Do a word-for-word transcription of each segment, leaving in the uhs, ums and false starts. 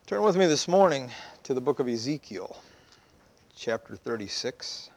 Turn with me this morning to the book of Ezekiel, chapter thirty-six.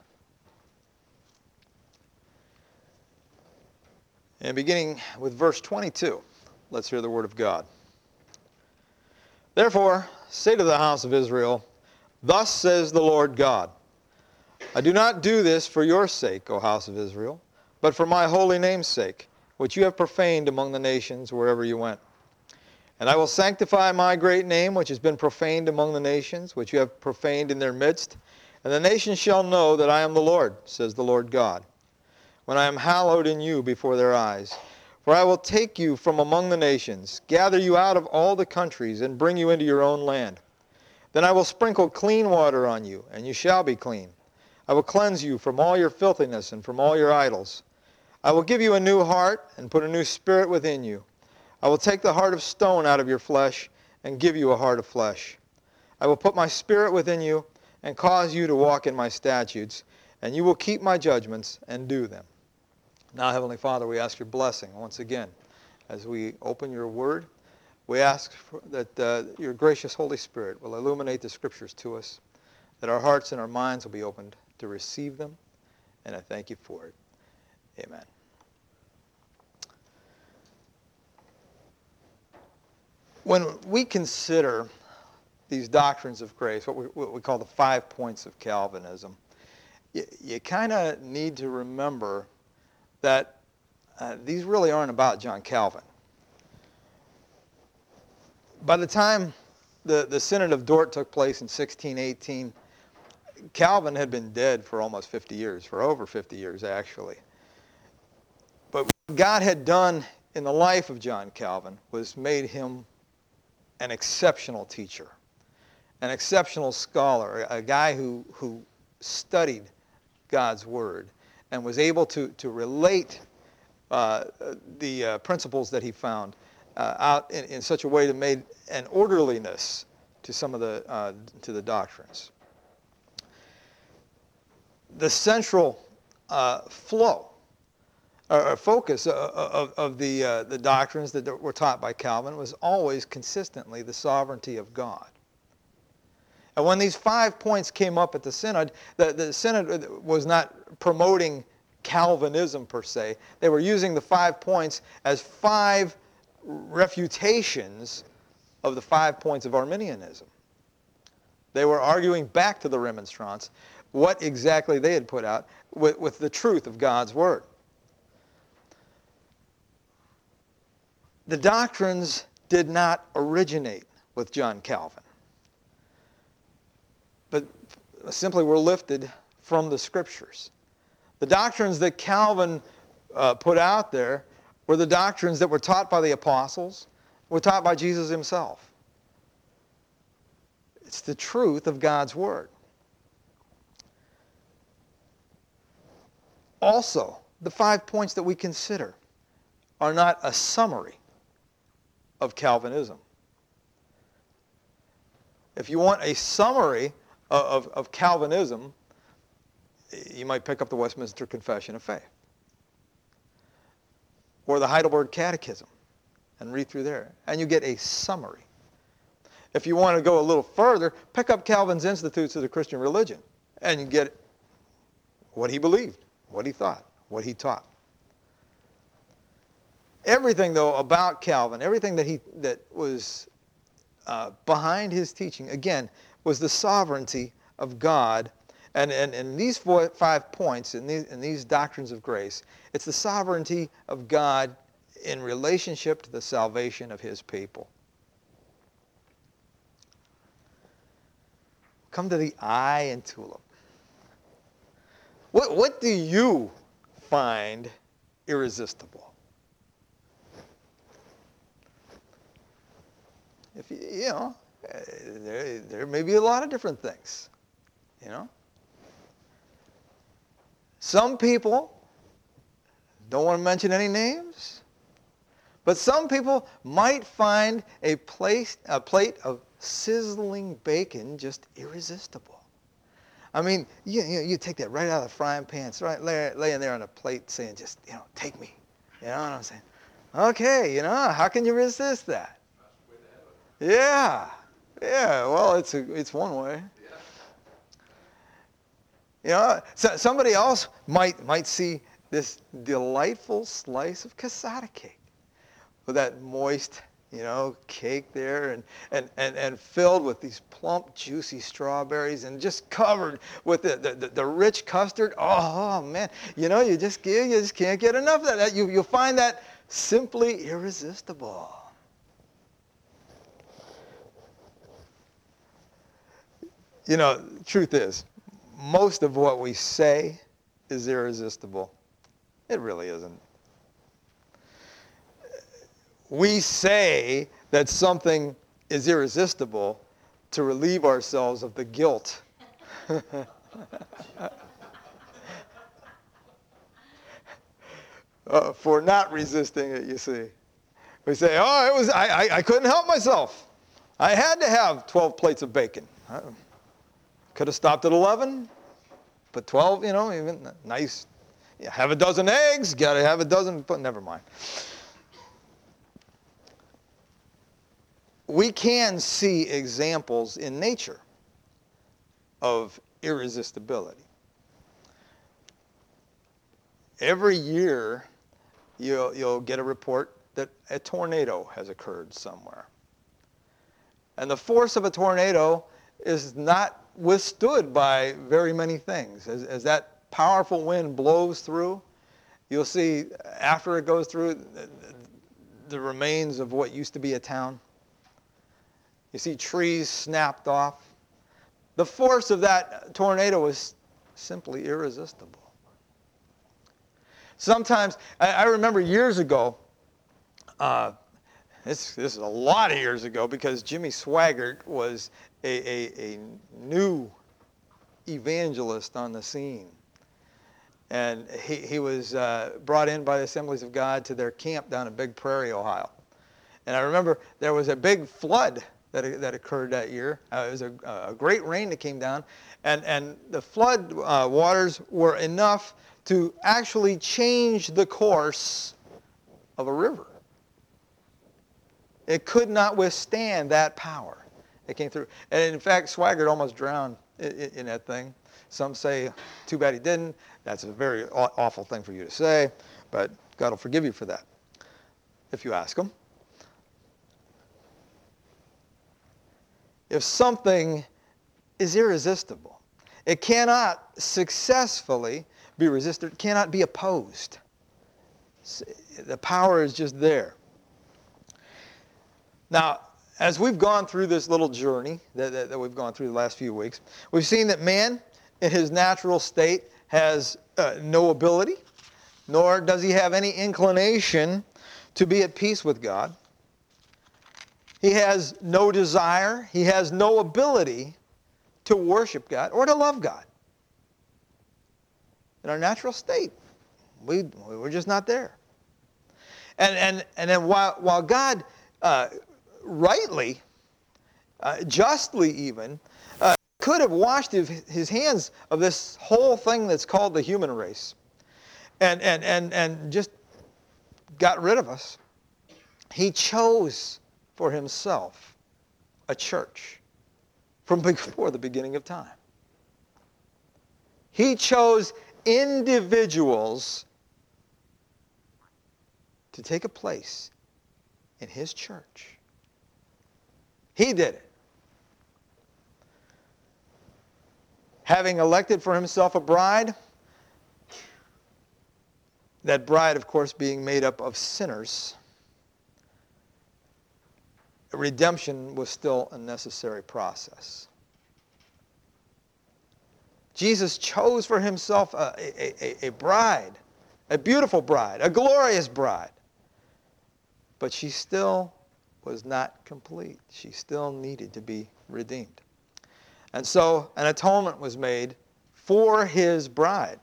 And beginning with verse twenty-two, let's hear the word of God. Therefore, say to the house of Israel, Thus says the Lord God, I do not do this for your sake, O house of Israel, but for my holy name's sake, which you have profaned among the nations wherever you went. And I will sanctify my great name, which has been profaned among the nations, which you have profaned in their midst. And the nations shall know that I am the Lord, says the Lord God, when I am hallowed in you before their eyes. For I will take you from among the nations, gather you out of all the countries, and bring you into your own land. Then I will sprinkle clean water on you, and you shall be clean. I will cleanse you from all your filthiness and from all your idols. I will give you a new heart and put a new spirit within you. I will take the heart of stone out of your flesh and give you a heart of flesh. I will put my spirit within you and cause you to walk in my statutes, and you will keep my judgments and do them. Now, Heavenly Father, we ask your blessing once again as we open your word. We ask that uh, your gracious Holy Spirit will illuminate the scriptures to us, that our hearts and our minds will be opened to receive them, and I thank you for it. Amen. When we consider these doctrines of grace, what we, what we call the five points of Calvinism, you, you kind of need to remember that uh, these really aren't about John Calvin. By the time the, the Synod of Dort took place in sixteen eighteen, Calvin had been dead for almost fifty years, for over fifty years actually. But what God had done in the life of John Calvin was made him an exceptional teacher, an exceptional scholar, a guy who, who studied God's Word and was able to, to relate uh, the uh, principles that he found uh, out in, in such a way that made an orderliness to some of the, uh, to the doctrines. The central uh, flow or focus of, of the, uh, the doctrines that were taught by Calvin was always consistently the sovereignty of God. And when these five points came up at the Synod, the, the Synod was not promoting Calvinism per se. They were using the five points as five refutations of the five points of Arminianism. They were arguing back to the Remonstrants what exactly they had put out with, with the truth of God's Word. The doctrines did not originate with John Calvin, but simply were lifted from the Scriptures. The doctrines that Calvin uh, put out there were the doctrines that were taught by the apostles, were taught by Jesus himself. It's the truth of God's Word. Also, the five points that we consider are not a summary of Calvinism. If you want a summary of, of, of Calvinism, you might pick up the Westminster Confession of Faith or the Heidelberg Catechism and read through there, and you get a summary. If you want to go a little further, pick up Calvin's Institutes of the Christian Religion, and you get what he believed, what he thought, what he taught. Everything, though, about Calvin, everything that he that was uh, behind his teaching, again, was the sovereignty of God. And, and, and these four, five points, in these, in these doctrines of grace, it's the sovereignty of God in relationship to the salvation of his people. Come to the eye and tulip. What, what do you find irresistible? If you, you know, there, there may be a lot of different things, you know. Some people, don't want to mention any names, but some people might find a, place, a plate of sizzling bacon just irresistible. I mean, you, you, you take that right out of the frying pan, it's right lay, laying there on a plate saying, just, you know, take me. You know what I'm saying? Okay, you know, how can you resist that? Yeah. Yeah, well, it's a, it's one way. You know, so somebody else might might see this delightful slice of cassata cake with that moist, you know, cake there, and, and, and, and filled with these plump, juicy strawberries, and just covered with the, the, the rich custard. Oh, man, you know, you just you just can't get enough of that. You, you'll find that simply irresistible. You know, truth is, most of what we say is irresistible. It really isn't. We say that something is irresistible to relieve ourselves of the guilt. uh, for not resisting it, you see. We say, oh, it was I, I, I couldn't help myself. I had to have twelve plates of bacon. I could have stopped at eleven, but twelve, you know, even nice. Yeah, have a dozen eggs, got to have a dozen, but never mind. We can see examples in nature of irresistibility. Every year, you'll, you'll get a report that a tornado has occurred somewhere. And the force of a tornado is not withstood by very many things. As, as that powerful wind blows through, you'll see after it goes through the, the remains of what used to be a town. You see trees snapped off. The force of that tornado is simply irresistible. Sometimes, I, I remember years ago, uh, this, this is a lot of years ago, because Jimmy Swaggart was a, a, a new evangelist on the scene. And he, he was uh, brought in by the Assemblies of God to their camp down in Big Prairie, Ohio. And I remember there was a big flood that, that occurred that year. Uh, it was a, a great rain that came down. And, and the flood uh, waters were enough to actually change the course of a river. It could not withstand that power. It came through. And in fact, Swaggart almost drowned in, in that thing. Some say, too bad he didn't. That's a very awful thing for you to say, but God will forgive you for that if you ask him. If something is irresistible, it cannot successfully be resisted, it cannot be opposed. The power is just there. Now, as we've gone through this little journey that, that, that we've gone through the last few weeks, we've seen that man in his natural state has uh, no ability, nor does he have any inclination to be at peace with God. He has no desire, he has no ability to worship God or to love God. In our natural state, we, we're just not there. And, and, and then while, while God uh, rightly, uh, justly even, uh, could have washed his, his hands of this whole thing that's called the human race and, and, and, and just got rid of us, he chose for himself a church from before the beginning of time. He chose individuals to take a place in his church. He did it. Having elected for himself a bride, that bride, of course, being made up of sinners, redemption was still a necessary process. Jesus chose for himself a, a, a bride, a beautiful bride, a glorious bride. But she still was not complete. She still needed to be redeemed. And so an atonement was made for his bride.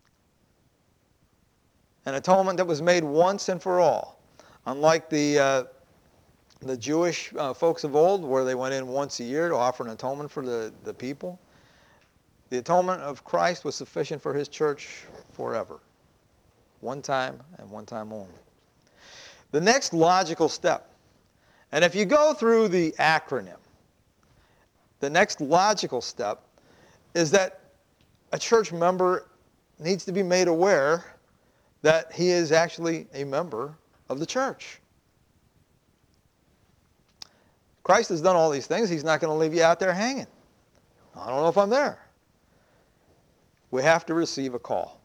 An atonement that was made once and for all. Unlike the, uh, the Jewish uh, folks of old, where they went in once a year to offer an atonement for the, the people, the atonement of Christ was sufficient for his church forever. One time and one time only. The next logical step, and if you go through the acronym the next logical step is that a church member needs to be made aware that he is actually a member of the church. Christ has done all these things. He's not going to leave you out there hanging. I don't know if I'm there. We have to receive a call.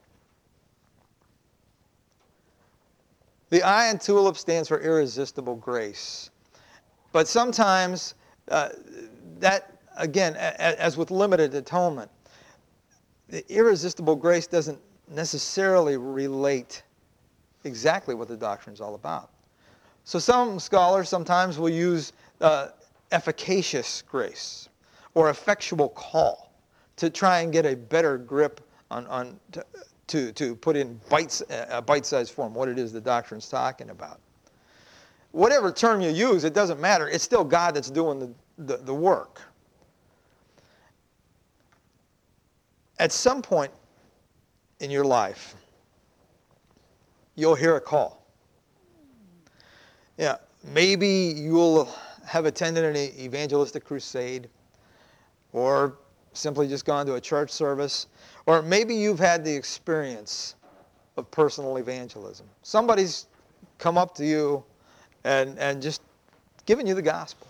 The I in TULIP stands for irresistible grace. But sometimes uh, that, again, a- as with limited atonement, the irresistible grace doesn't necessarily relate exactly what the doctrine is all about. So some scholars sometimes will use uh, efficacious grace or effectual call to try and get a better grip on, on to, to, to put in bites, a bite-sized form what it is the doctrine's talking about. Whatever term you use, it doesn't matter. It's still God that's doing the, the, the work. At some point in your life, you'll hear a call. Yeah, maybe you'll have attended an evangelistic crusade, or simply just gone to a church service, or maybe you've had the experience of personal evangelism. Somebody's come up to you and, and just given you the gospel.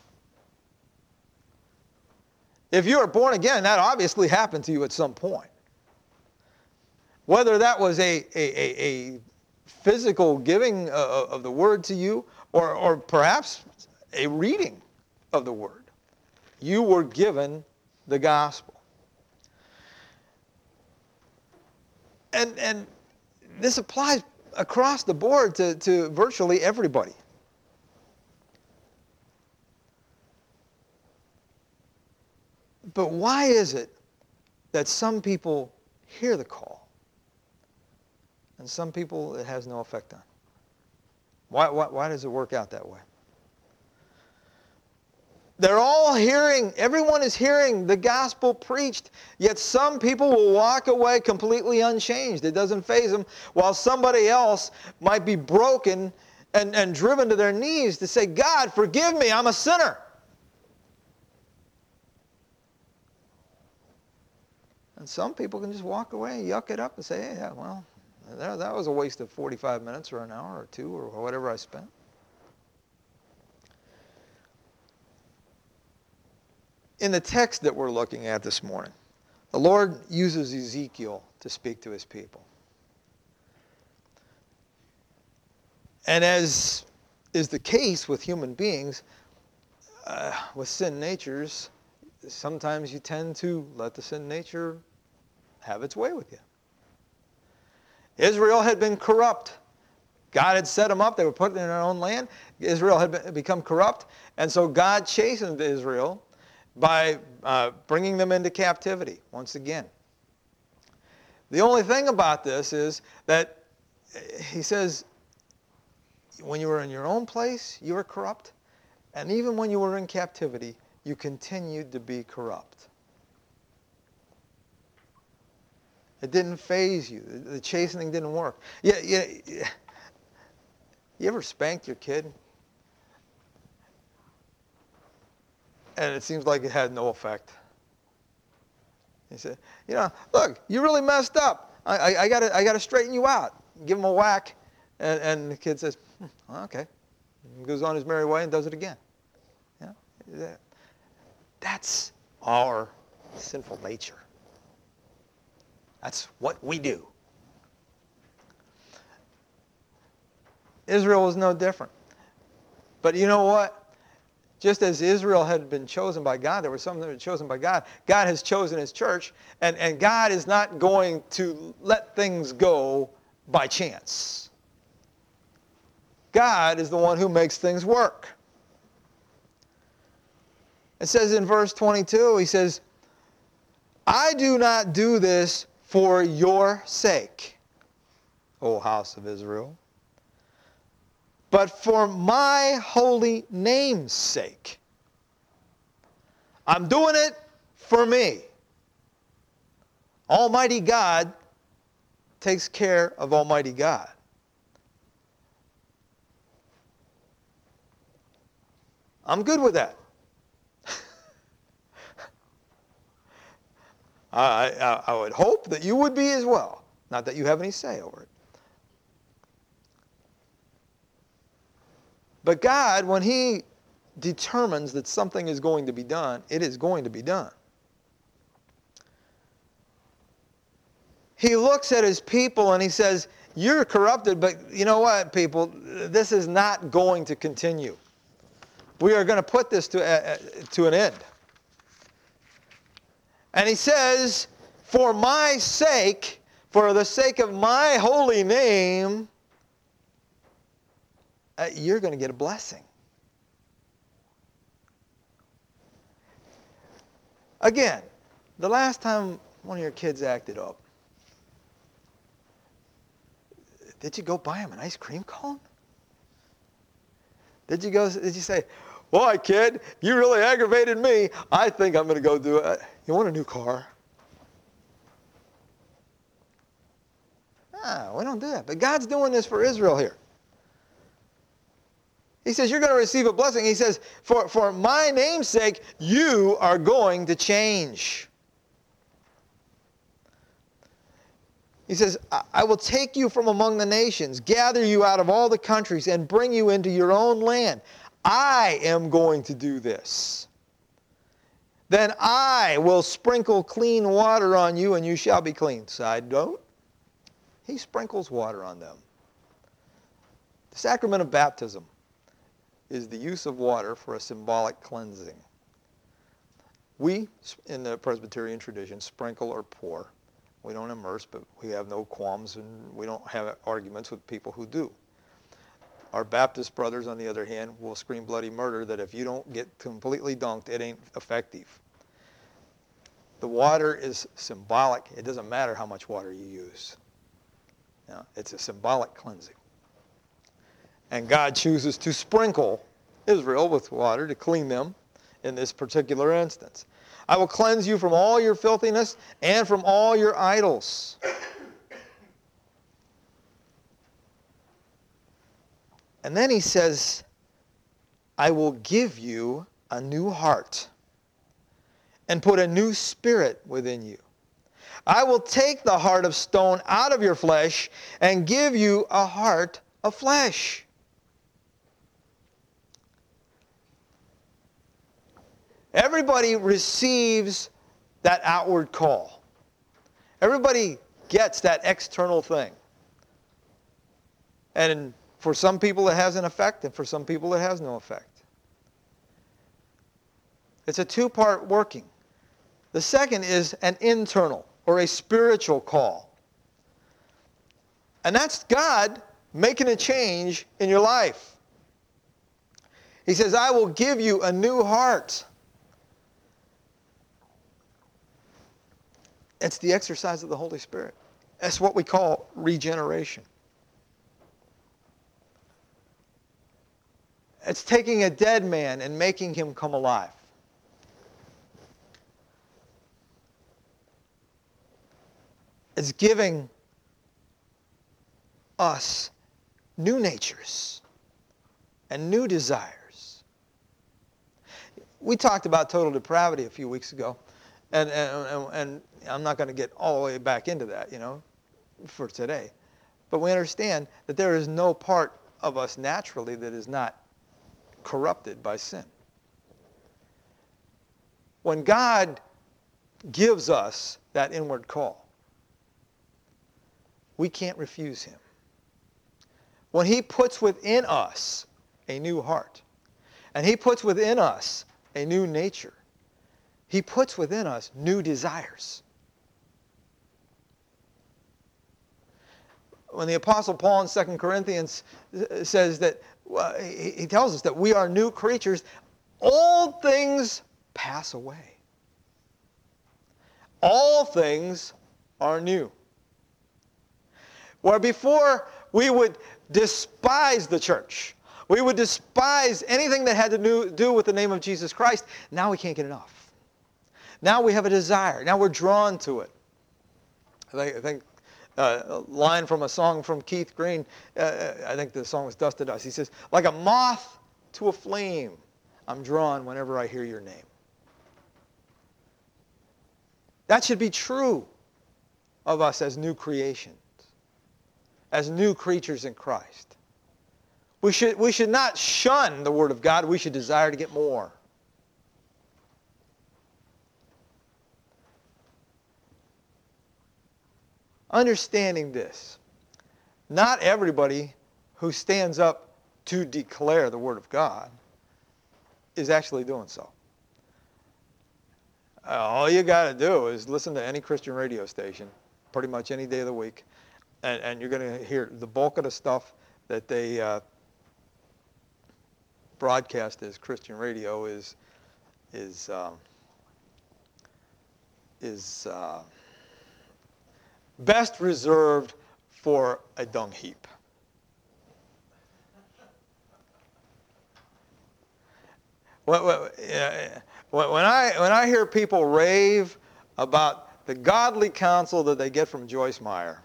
If you are born again, that obviously happened to you at some point. Whether that was a, a, a, a physical giving of the word to you, or, or perhaps a reading of the word, you were given the gospel. And, and this applies across the board to, to virtually everybody. But why is it that some people hear the call and some people it has no effect on? Why, why, why does it work out that way? They're all hearing, everyone is hearing the gospel preached, yet some people will walk away completely unchanged. It doesn't faze them, while somebody else might be broken and, and driven to their knees to say, God, forgive me, I'm a sinner. And some people can just walk away, yuck it up, and say, hey, yeah, well, that, that was a waste of forty-five minutes or an hour or two or whatever I spent. In the text that we're looking at this morning, the Lord uses Ezekiel to speak to his people. And as is the case with human beings, uh, with sin natures, sometimes you tend to let the sin nature have its way with you. Israel had been corrupt. God had set them up. They were put in their own land. Israel had been, become corrupt. And so God chastened Israel by uh, bringing them into captivity once again. The only thing about this is that he says, when you were in your own place, you were corrupt. And even when you were in captivity, you continued to be corrupt. It didn't faze you. The chastening didn't work. You, you, you ever spanked your kid? And it seems like it had no effect. He said, you know, look, you really messed up. I, I, I gotta, I gotta straighten you out. Give him a whack. And, and the kid says, hmm, well, okay. And goes on his merry way and does it again. Yeah? That's our sinful nature. That's what we do. Israel was no different. But you know what? Just as Israel had been chosen by God, there were some that were chosen by God. God has chosen his church, and, and God is not going to let things go by chance. God is the one who makes things work. It says in verse twenty-two, he says, I do not do this for your sake, O house of Israel, but for my holy name's sake. I'm doing it for me. Almighty God takes care of Almighty God. I'm good with that. I, I, I would hope that you would be as well. Not that you have any say over it. But God, when he determines that something is going to be done, it is going to be done. He looks at his people and he says, you're corrupted, but you know what, people? This is not going to continue. We are going to put this to, uh, to an end. And he says, for my sake, for the sake of my holy name, uh, you're going to get a blessing. Again, the last time one of your kids acted up, did you go buy him an ice cream cone? Did you go? Did you say, boy, kid, you really aggravated me. I think I'm going to go do it. You want a new car? No, we don't do that. But God's doing this for Israel here. He says, you're going to receive a blessing. He says, for, for my name's sake, you are going to change. He says, I will take you from among the nations, gather you out of all the countries, and bring you into your own land. I am going to do this. Then I will sprinkle clean water on you, and you shall be clean. Side note, he sprinkles water on them. The sacrament of baptism is the use of water for a symbolic cleansing. We, in the Presbyterian tradition, sprinkle or pour. We don't immerse, but we have no qualms, and we don't have arguments with people who do. Our Baptist brothers, on the other hand, will scream bloody murder that if you don't get completely dunked, it ain't effective. The water is symbolic. It doesn't matter how much water you use. You know, it's a symbolic cleansing. And God chooses to sprinkle Israel with water to clean them in this particular instance. I will cleanse you from all your filthiness and from all your idols. And then he says, I will give you a new heart and put a new spirit within you. I will take the heart of stone out of your flesh and give you a heart of flesh. Everybody receives that outward call. Everybody gets that external thing. And for some people it has an effect, and for some people it has no effect. It's a two-part working. The second is an internal or a spiritual call. And that's God making a change in your life. He says, I will give you a new heart. It's the exercise of the Holy Spirit. That's what we call regeneration. It's taking a dead man and making him come alive. It's giving us new natures and new desires. We talked about total depravity a few weeks ago. And, and, and I'm not going to get all the way back into that, you know, for today. But we understand that there is no part of us naturally that is not corrupted by sin. When God gives us that inward call, we can't refuse him. When he puts within us a new heart, and he puts within us a new nature, he puts within us new desires. When the Apostle Paul in Second Corinthians says that, well, he tells us that we are new creatures, old things pass away. All things are new. Where before we would despise the church, we would despise anything that had to do with the name of Jesus Christ, now we can't get enough. Now we have a desire. Now we're drawn to it. I think, I think uh, a line from a song from Keith Green, uh, I think the song was Dust to Dust. He says, like a moth to a flame, I'm drawn whenever I hear your name. That should be true of us as new creations, as new creatures in Christ. We should, we should not shun the Word of God. We should desire to get more. Understanding this, not everybody who stands up to declare the Word of God is actually doing so. Uh, all you got to do is listen to any Christian radio station, pretty much any day of the week, and, and you're going to hear the bulk of the stuff that they uh, broadcast as Christian radio is is um, is uh, best reserved for a dung heap. When, when I when I hear people rave about the godly counsel that they get from Joyce Meyer,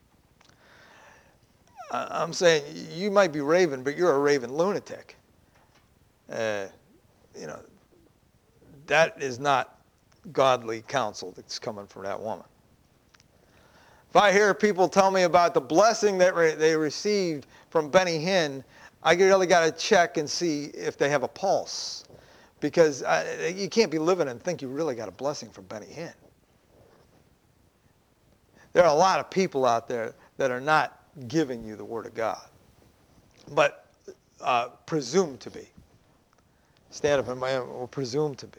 I'm saying you might be raving, but you're a raving lunatic. Uh, you know, that is not godly counsel that's coming from that woman. If I hear people tell me about the blessing that re- they received from Benny Hinn, I really got to check and see if they have a pulse. Because I, you can't be living and think you really got a blessing from Benny Hinn. There are a lot of people out there that are not giving you the Word of God, but uh, presume to be. Stand up and will presume to be.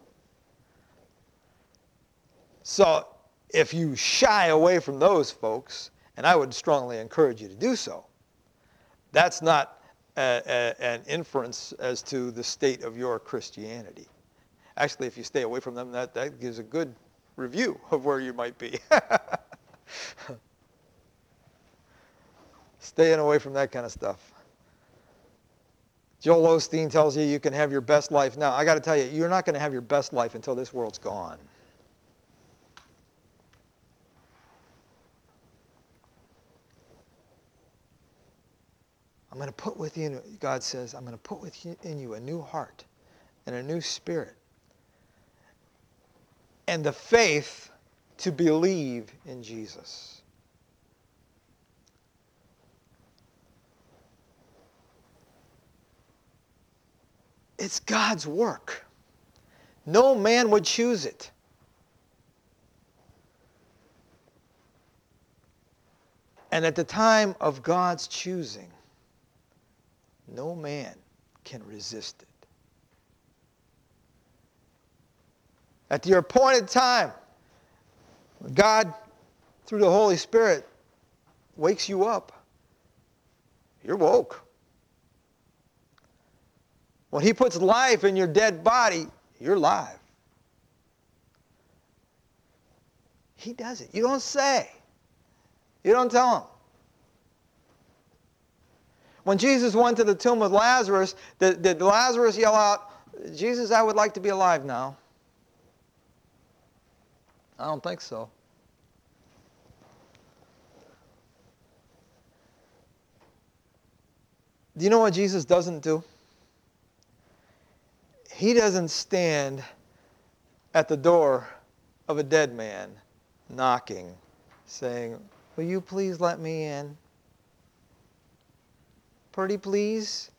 So if you shy away from those folks, and I would strongly encourage you to do so, that's not a, a, an inference as to the state of your Christianity. Actually, if you stay away from them, that, that gives a good review of where you might be. Staying away from that kind of stuff. Joel Osteen tells you you can have your best life now. I got to tell you, you're not going to have your best life until this world's gone. I'm going to put within you, God says, I'm going to put within you a new heart and a new spirit and the faith to believe in Jesus. It's God's work. No man would choose it. And at the time of God's choosing, no man can resist it. At your appointed time, God, through the Holy Spirit, wakes you up. You're woke. When He puts life in your dead body, you're alive. He does it. You don't say. You don't tell Him. When Jesus went to the tomb with Lazarus, did, did Lazarus yell out, Jesus, I would like to be alive now? I don't think so. Do you know what Jesus doesn't do? He doesn't stand at the door of a dead man knocking, saying, will you please let me in? Pretty please?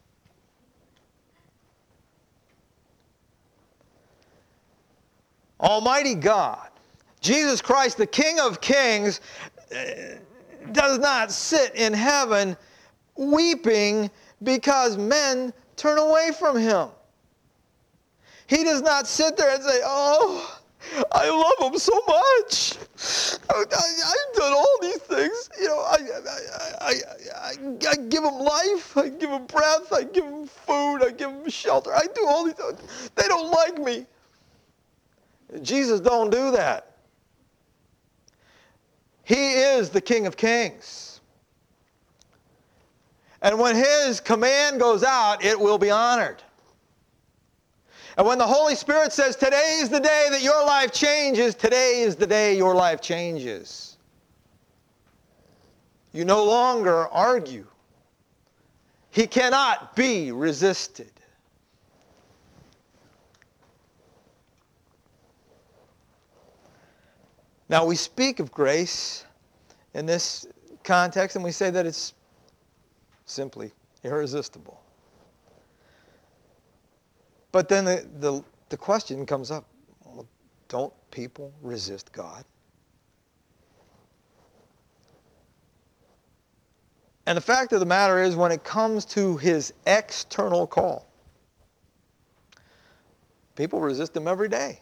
Almighty God, Jesus Christ, the King of Kings, does not sit in heaven weeping because men turn away from Him. He does not sit there and say, oh, I love Him so much. I, I, I've done all these things. You know, I, I, I, I, I give Him life. I give Him breath. I give Him food. I give Him shelter. I do all these things. They don't like me. Jesus don't do that. He is the King of Kings. And when His command goes out, it will be honored. And when the Holy Spirit says, today is the day that your life changes, today is the day your life changes. You no longer argue. He cannot be resisted. Now, we speak of grace in this context, and we say that it's simply irresistible. But then the, the, the question comes up, well, don't people resist God? And the fact of the matter is, when it comes to his external call, people resist him every day.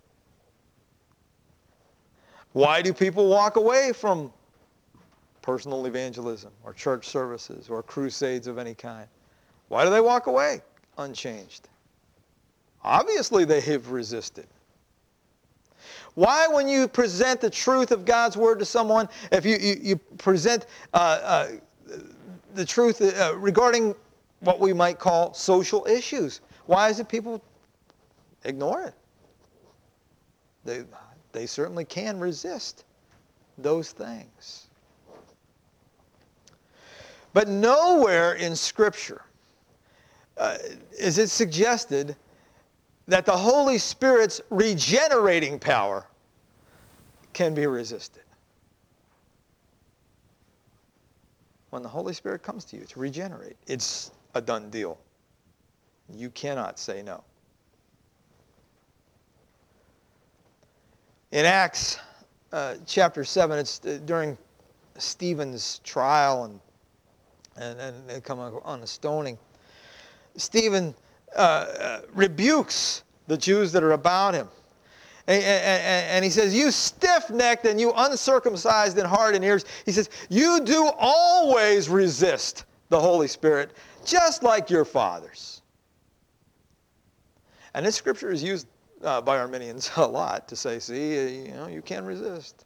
Why do people walk away from personal evangelism or church services or crusades of any kind? Why do they walk away unchanged? Obviously, they have resisted. Why, when you present the truth of God's Word to someone, if you, you, you present uh, uh, the truth uh, regarding what we might call social issues, why is it people ignore it? They, they certainly can resist those things. But nowhere in Scripture uh, is it suggested that the Holy Spirit's regenerating power can be resisted. When the Holy Spirit comes to you to regenerate, it's a done deal. You cannot say no. In Acts uh, chapter seven, it's during Stephen's trial and and, and they come on a stoning. Stephen uh, uh, rebukes the Jews that are about him. And, and, and he says, you stiff-necked and you uncircumcised in heart and ears. He says, you do always resist the Holy Spirit, just like your fathers. And this scripture is used uh, by Arminians a lot to say, see, uh, you know, you can resist.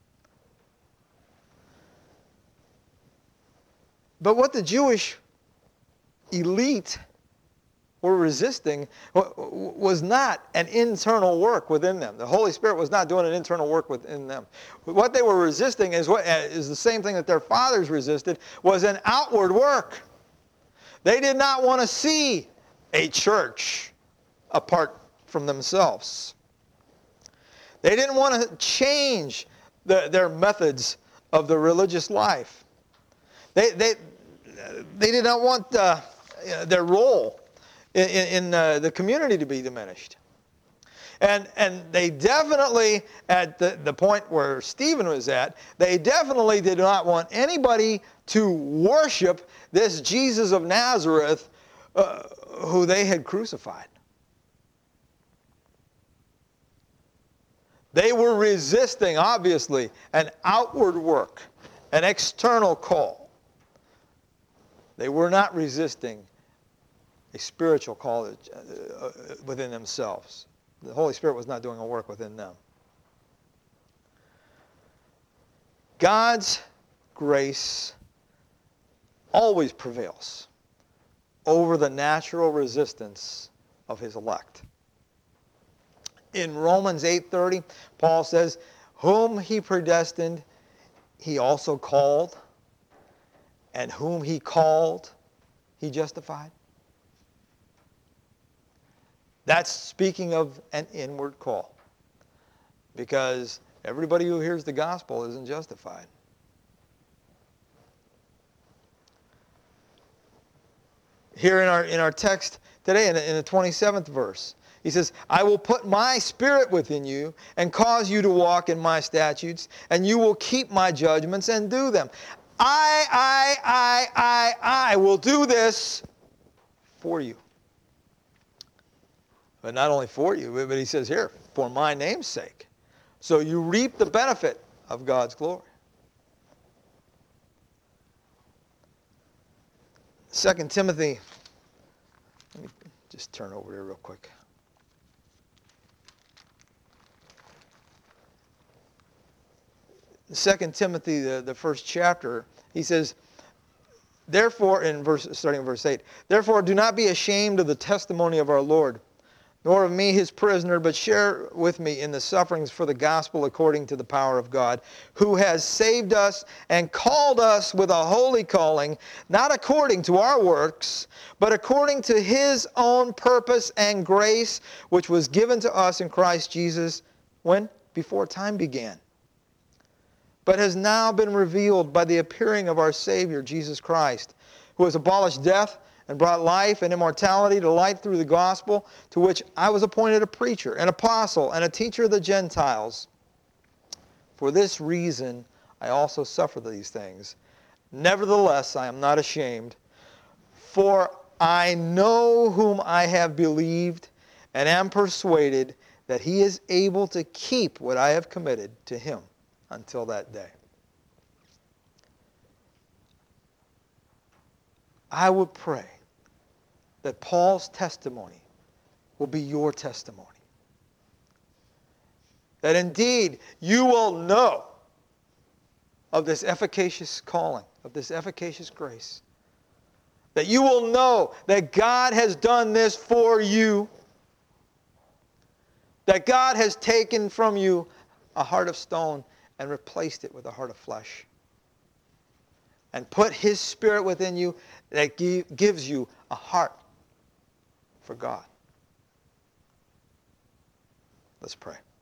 But what the Jewish elite were resisting was not an internal work within them. The Holy Spirit was not doing an internal work within them. What they were resisting is, what, is the same thing that their fathers resisted, was an outward work. They did not want to see a church apart from themselves. They didn't want to change the, their methods of the religious life. They, they, they did not want uh, their role in, in uh, the community to be diminished. And, and they definitely, at the, the point where Stephen was at, they definitely did not want anybody to worship this Jesus of Nazareth uh, who they had crucified. They were resisting, obviously, an outward work, an external call. They were not resisting a spiritual call within themselves. The Holy Spirit was not doing a work within them. God's grace always prevails over the natural resistance of his elect. In Romans eight thirty, Paul says, whom he predestined, he also called, and whom he called, he justified. That's speaking of an inward call, because everybody who hears the gospel isn't justified. Here in our in our text today, in, in the twenty-seventh verse, he says, I will put my spirit within you and cause you to walk in my statutes, and you will keep my judgments and do them. I, I, I, I, I will do this for you. But not only for you, but he says here, for my name's sake. So you reap the benefit of God's glory. Second Timothy, let me just turn over here real quick. Second Timothy, the, the first chapter, he says, therefore, in verse, starting in verse eight, therefore do not be ashamed of the testimony of our Lord, nor of me his prisoner, but share with me in the sufferings for the gospel according to the power of God, who has saved us and called us with a holy calling, not according to our works, but according to his own purpose and grace, which was given to us in Christ Jesus, when? Before time began. but has now been revealed by the appearing of our Savior, Jesus Christ, who has abolished death and brought life and immortality to light through the gospel, to which I was appointed a preacher, an apostle, and a teacher of the Gentiles. For this reason I also suffer these things. Nevertheless, I am not ashamed, for I know whom I have believed, and am persuaded that he is able to keep what I have committed to him until that day. I would pray that Paul's testimony will be your testimony. That indeed you will know of this efficacious calling, of this efficacious grace. That you will know that God has done this for you. That God has taken from you a heart of stone and replaced it with a heart of flesh. And put His Spirit within you that gives you a heart for God. Let's pray.